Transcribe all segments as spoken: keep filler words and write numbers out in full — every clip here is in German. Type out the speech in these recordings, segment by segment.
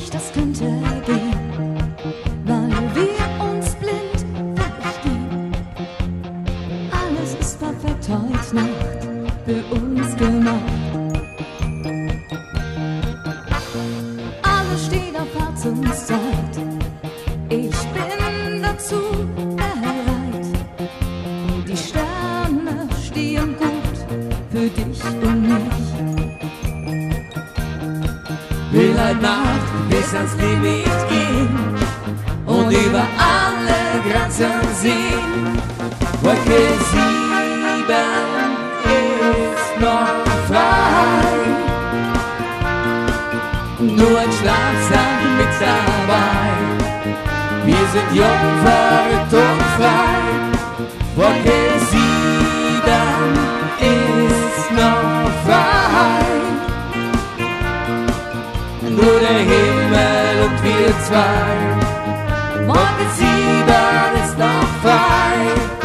nicht, das könnte gehen, weil wir uns blind verstehen. Alles ist perfekt heute Nacht für uns gemacht. Alles steht auf Herzenszeit. Ich bin dazu bereit. Die Sterne stehen gut für dich und mich. Will heute Nacht bis ans Limit gehen und über alle Grenzen sehen. Wolke sieben ist noch frei. Nur ein Schlafsack mit dabei. Wir sind jung, verrückt und frei. Wolke sieben ist noch frei. Nur der Himmel und wir zwei. Wolke sieben ist noch frei.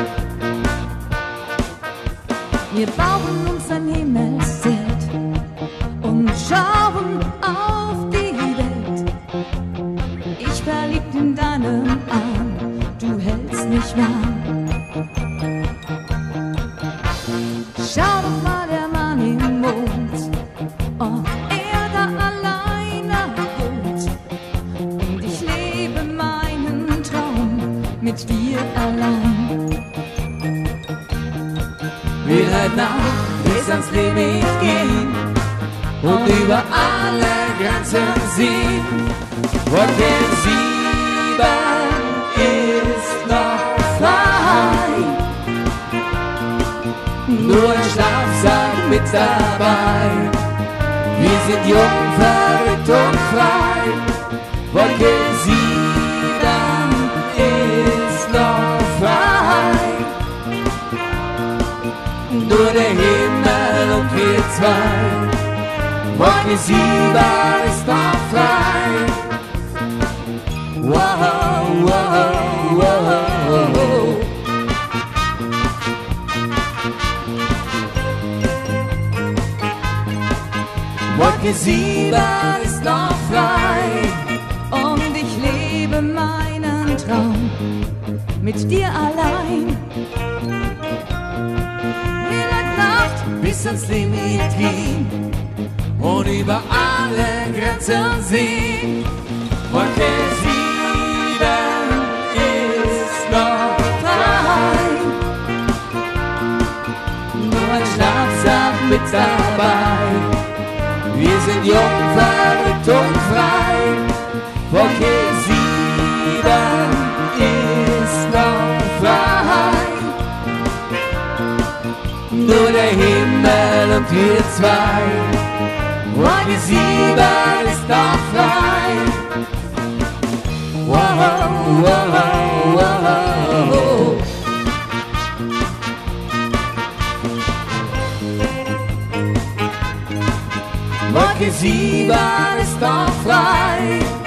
Wir bauen uns ein Himmelszelt und schauen auf die Welt. Ich verliebt in deinem Arm, du hältst mich warm. Schau doch mal, der Mann im Mond, ob er da alleine wohnt. Und ich lebe meinen Traum mit dir allein. Will heute Nacht bis ans Limit gehen und über alle Grenzen sehen. Wolke sieben ist noch frei. Nur ein Schlafsack mit dabei. Wir sind jung, verrückt und frei. Wolke sieben ist noch frei. Nur der Himmel und wir zwei. Wolke sieben ist noch frei. Wow, wow, wow, wow. Wolke sieben ist noch frei. Und ich lebe meinen Traum mit dir allein. Will heute Nacht Bis ans Limit gehen und über alle Grenzen sehen. Wolke sieben ist noch frei. Nur ein Schlafsack mit dabei. Wir sind jung, verrückt und frei. Wolke sieben ist noch frei. Nur der Himmel und wir zwei. Wolke sieben ist noch frei. Wow, wow, wow. Wolke sieben ist noch frei.